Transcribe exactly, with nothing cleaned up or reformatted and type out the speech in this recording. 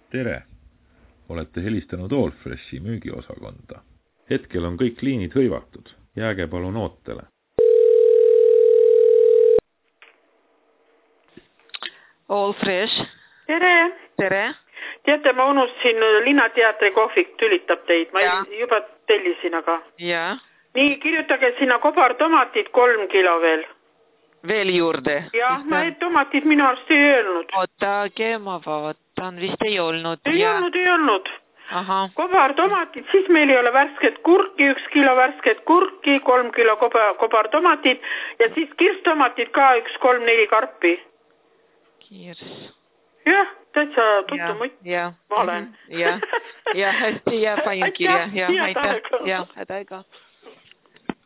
Tere! Olete helistanud Allfreshi müügiosakonda. Hetkel on kõik liinid hõivatud. Jääge palun ootele. Allfresh. Tere! Tere! Teate, ma unustasin Linnateatri kohvik tülitab teid. Ma ja. juba tellisin, aga... Ja. Nii, kirjutage sinna kobartomatid kolm kilo veel. Veel juurde? Jah, ma ei tomatid minu arust ei öelnud. Otage, ma vaatan, vist ei olnud. Ei ja. olnud, ei olnud. Aha. Kobartomatid, siis meil ei ole värsket kurki, üks kilo värsket kurki, kolm kilo kobar, kobartomatid ja siis kirstomatid ka üks kolm-neli karpi. Kirs. Jah, täitsa tuttu mutt. Ja. Ma olen. Ja, ja hästi, ja panin kirja. Ja, aitäh. Ja, häda ega.